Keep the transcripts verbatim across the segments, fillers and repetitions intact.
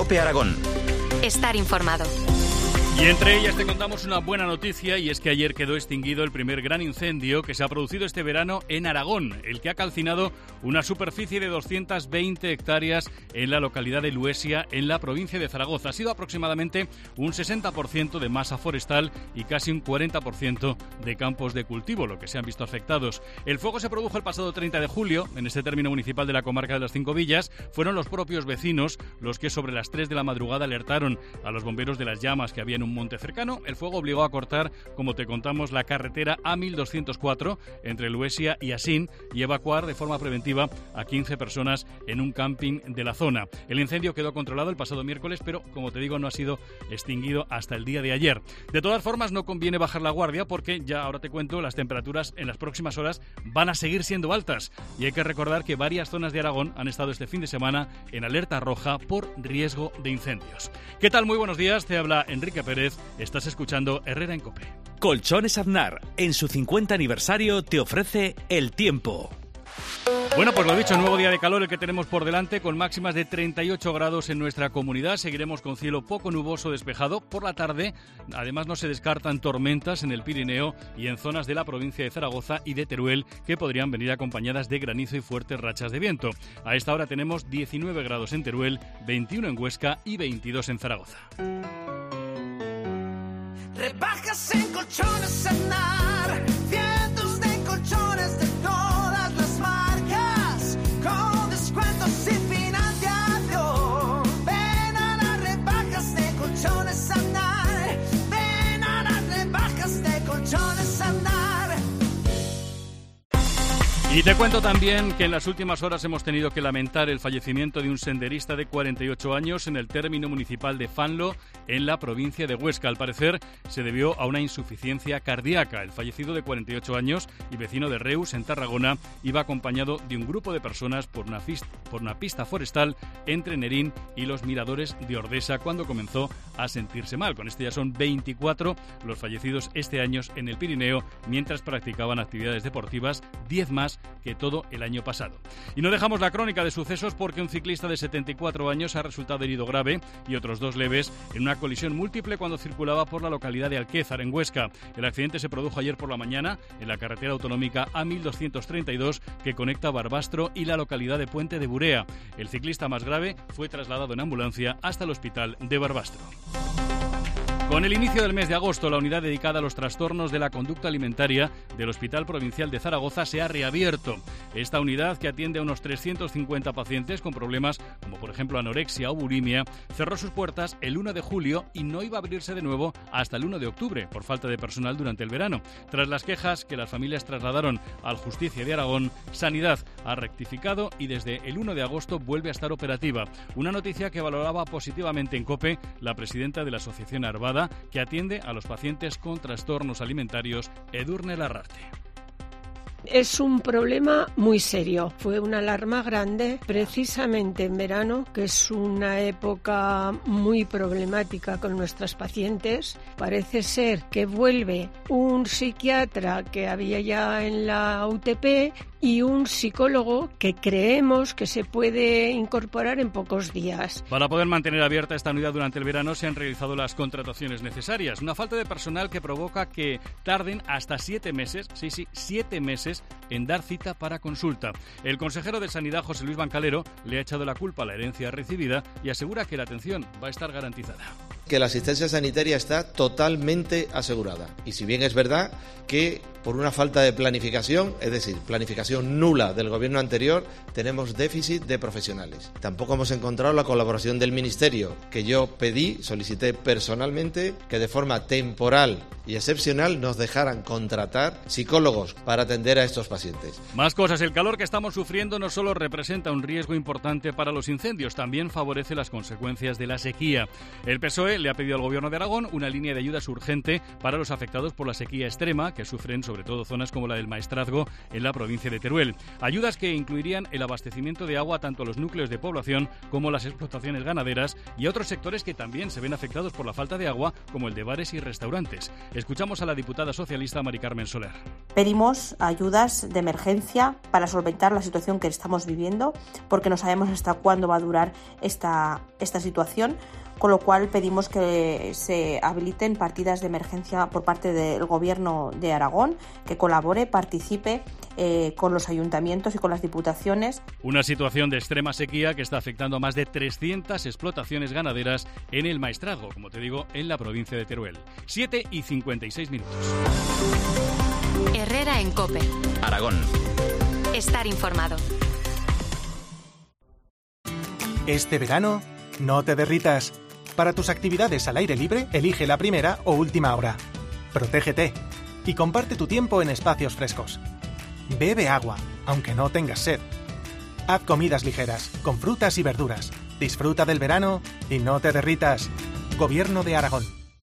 COPE Aragón. Estar informado. Y entre ellas te contamos una buena noticia, y es que ayer quedó extinguido el primer gran incendio que se ha producido este verano en Aragón, el que ha calcinado una superficie de doscientas veinte hectáreas en la localidad de Luesia, en la provincia de Zaragoza. Ha sido aproximadamente un sesenta por ciento de masa forestal y casi un cuarenta por ciento de campos de cultivo, lo que se han visto afectados. El fuego se produjo el pasado treinta de julio, en este término municipal de la comarca de las Cinco Villas. Fueron los propios vecinos los que sobre las tres de la madrugada alertaron a los bomberos de las llamas que había en un monte cercano. El fuego obligó a cortar, como te contamos, la carretera A mil doscientos cuatro entre Luesia y Asín y evacuar de forma preventiva a quince personas en un camping de la zona. El incendio quedó controlado el pasado miércoles, pero, como te digo, no ha sido extinguido hasta el día de ayer. De todas formas, no conviene bajar la guardia porque, ya ahora te cuento, las temperaturas en las próximas horas van a seguir siendo altas. Y hay que recordar que varias zonas de Aragón han estado este fin de semana en alerta roja por riesgo de incendios. ¿Qué tal? Muy buenos días, te habla Enrique Pérez. Estás escuchando Herrera en COPE. Colchones Aznar, en su cincuenta aniversario, te ofrece el tiempo. Bueno, pues lo dicho, nuevo día de calor el que tenemos por delante, con máximas de treinta y ocho grados en nuestra comunidad. Seguiremos con cielo poco nuboso despejado por la tarde. Además, no se descartan tormentas en el Pirineo y en zonas de la provincia de Zaragoza y de Teruel, que podrían venir acompañadas de granizo y fuertes rachas de viento. A esta hora tenemos diecinueve grados en Teruel, veintiuno en Huesca y veintidós en Zaragoza. Rebajas en Colchones Aznar, cientos de colchones de todas las marcas, con descuentos sin financiación. Ven a las rebajas de Colchones Aznar, ven a las rebajas de Colchones Aznar. Y te cuento también que en las últimas horas hemos tenido que lamentar el fallecimiento de un senderista de cuarenta y ocho años en el término municipal de Fanlo, en la provincia de Huesca. Al parecer, se debió a una insuficiencia cardíaca. El fallecido de cuarenta y ocho años y vecino de Reus, en Tarragona, iba acompañado de un grupo de personas por una, pista, por una pista forestal entre Nerín y los miradores de Ordesa cuando comenzó a sentirse mal. Con este ya son veinticuatro los fallecidos este año en el Pirineo, mientras practicaban actividades deportivas, diez más que todo el año pasado. Y no dejamos la crónica de sucesos porque un ciclista de setenta y cuatro años ha resultado herido grave y otros dos leves en una colisión múltiple cuando circulaba por la localidad de Alquézar, en Huesca. El accidente se produjo ayer por la mañana en la carretera autonómica A mil doscientos treinta y dos que conecta Barbastro y la localidad de Puente de Burea. El ciclista más grave fue trasladado en ambulancia hasta el hospital de Barbastro. Con el inicio del mes de agosto, la unidad dedicada a los trastornos de la conducta alimentaria del Hospital Provincial de Zaragoza se ha reabierto. Esta unidad, que atiende a unos trescientos cincuenta pacientes con problemas como por ejemplo anorexia o bulimia, cerró sus puertas el uno de julio y no iba a abrirse de nuevo hasta el uno de octubre por falta de personal durante el verano. Tras las quejas que las familias trasladaron al Justicia de Aragón, Sanidad ha rectificado y desde el uno de agosto vuelve a estar operativa. Una noticia que valoraba positivamente en COPE la presidenta de la Asociación Arvada, que atiende a los pacientes con trastornos alimentarios, Edurne Larrarte. Es un problema muy serio. Fue una alarma grande precisamente en verano, que es una época muy problemática con nuestras pacientes. Parece ser que vuelve un psiquiatra que había ya en la U T P y un psicólogo que creemos que se puede incorporar en pocos días. Para poder mantener abierta esta unidad durante el verano se han realizado las contrataciones necesarias. Una falta de personal que provoca que tarden hasta siete meses, sí, sí, siete meses en dar cita para consulta. El consejero de Sanidad, José Luis Bancalero, le ha echado la culpa a la herencia recibida y asegura que la atención va a estar garantizada. Que la asistencia sanitaria está totalmente asegurada. Y si bien es verdad que por una falta de planificación, es decir, planificación nula del gobierno anterior, tenemos déficit de profesionales. Tampoco hemos encontrado la colaboración del Ministerio, que yo pedí, solicité personalmente, que de forma temporal y excepcional nos dejaran contratar psicólogos para atender a estos pacientes. Más cosas. El calor que estamos sufriendo no solo representa un riesgo importante para los incendios, también favorece las consecuencias de la sequía. El P S O E COPE le ha pedido al Gobierno de Aragón una línea de ayudas urgente para los afectados por la sequía extrema que sufren sobre todo zonas como la del Maestrazgo en la provincia de Teruel. Ayudas que incluirían el abastecimiento de agua tanto a los núcleos de población como las explotaciones ganaderas y a otros sectores que también se ven afectados por la falta de agua, como el de bares y restaurantes. Escuchamos a la diputada socialista Mari Carmen Soler. Pedimos ayudas de emergencia para solventar la situación que estamos viviendo, porque no sabemos hasta cuándo va a durar esta, esta situación, con lo cual pedimos que se habiliten partidas de emergencia por parte del Gobierno de Aragón, que colabore, participe eh, con los ayuntamientos y con las diputaciones. Una situación de extrema sequía que está afectando a más de trescientas explotaciones ganaderas en el Maestrazgo, como te digo, en la provincia de Teruel. siete y cincuenta y seis minutos. Herrera en COPE. Aragón. Estar informado. Este verano, no te derritas. Para tus actividades al aire libre, elige la primera o última hora. Protégete y comparte tu tiempo en espacios frescos. Bebe agua, aunque no tengas sed. Haz comidas ligeras, con frutas y verduras. Disfruta del verano y no te derritas. Gobierno de Aragón.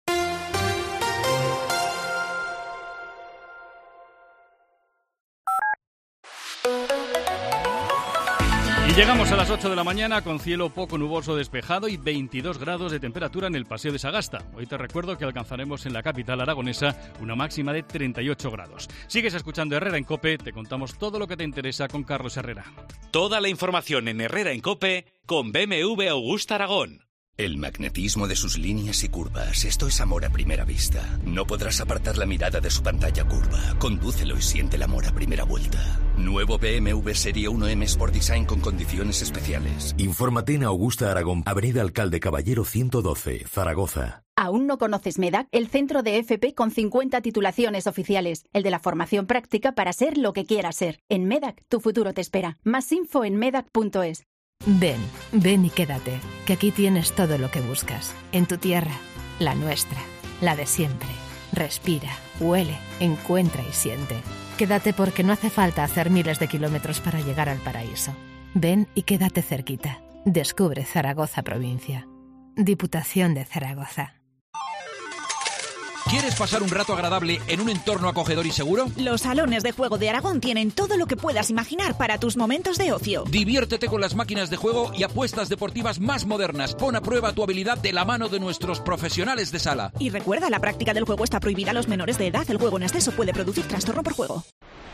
Y llegamos a las ocho de la mañana con cielo poco nuboso despejado y veintidós grados de temperatura en el Paseo de Sagasta. Hoy te recuerdo que alcanzaremos en la capital aragonesa una máxima de treinta y ocho grados. Sigues escuchando Herrera en COPE, te contamos todo lo que te interesa con Carlos Herrera. Toda la información en Herrera en COPE con B M W Augusta Aragón. El magnetismo de sus líneas y curvas, esto es amor a primera vista. No podrás apartar la mirada de su pantalla curva. Condúcelo y siente el amor a primera vuelta. Nuevo B M W Serie uno M Sport Design con condiciones especiales. Infórmate en Augusta Aragón, Avenida Alcalde Caballero ciento doce, Zaragoza. ¿Aún no conoces MEDAC? El centro de F P con cincuenta titulaciones oficiales. El de la formación práctica para ser lo que quieras ser. En MEDAC, tu futuro te espera. Más info en medac punto es. Ven, ven y quédate, que aquí tienes todo lo que buscas. En tu tierra, la nuestra, la de siempre. Respira, huele, encuentra y siente. Quédate porque no hace falta hacer miles de kilómetros para llegar al paraíso. Ven y quédate cerquita. Descubre Zaragoza provincia. Diputación de Zaragoza. ¿Quieres pasar un rato agradable en un entorno acogedor y seguro? Los salones de juego de Aragón tienen todo lo que puedas imaginar para tus momentos de ocio. Diviértete con las máquinas de juego y apuestas deportivas más modernas. Pon a prueba tu habilidad de la mano de nuestros profesionales de sala. Y recuerda, la práctica del juego está prohibida a los menores de edad. El juego en exceso puede producir trastorno por juego.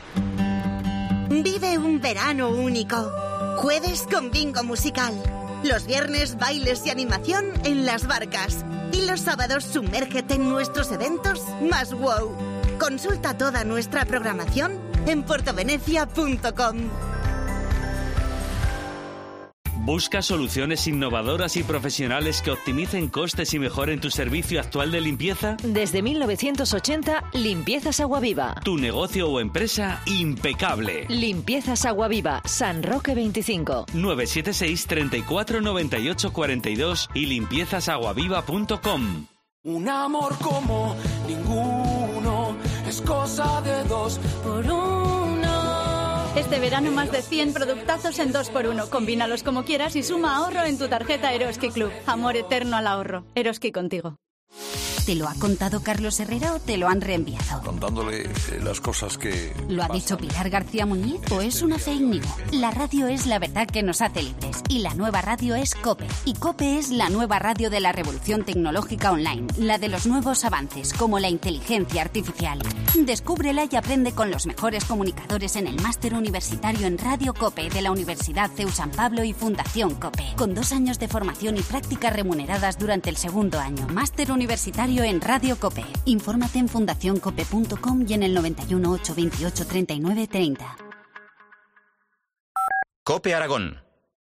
Vive un verano único. Jueves con bingo musical. Los viernes, bailes y animación en las barcas. Y los sábados, sumérgete en nuestros eventos más wow. Consulta toda nuestra programación en puertovenecia punto com. ¿Buscas soluciones innovadoras y profesionales que optimicen costes y mejoren tu servicio actual de limpieza? Desde mil novecientos ochenta, Limpiezas Aguaviva. Tu negocio o empresa impecable. Limpiezas Aguaviva, San Roque veinticinco. nueve siete seis, treinta y cuatro, noventa y ocho, cuarenta y dos y limpiezas aguaviva punto com. Un amor como ninguno es cosa de dos por uno. Este verano más de cien productazos en dos por uno. Combínalos como quieras y suma ahorro en tu tarjeta Eroski Club. Amor eterno al ahorro. Eroski contigo. ¿Te lo ha contado Carlos Herrera o te lo han reenviado? Contándole eh, las cosas que... ¿Lo ha pasan. dicho Pilar García Muñiz o es una fake news? La radio es la verdad que nos hace libres y la nueva radio es COPE. Y COPE es la nueva radio de la revolución tecnológica online, la de los nuevos avances como la inteligencia artificial. Descúbrela y aprende con los mejores comunicadores en el máster universitario en Radio COPE de la Universidad CEU San Pablo y Fundación COPE, con dos años de formación y prácticas remuneradas durante el segundo año. Máster universitario en Radio COPE. Infórmate en fundación cope punto com y en el noventa y uno, ocho veintiocho, treinta y nueve, treinta. COPE Aragón.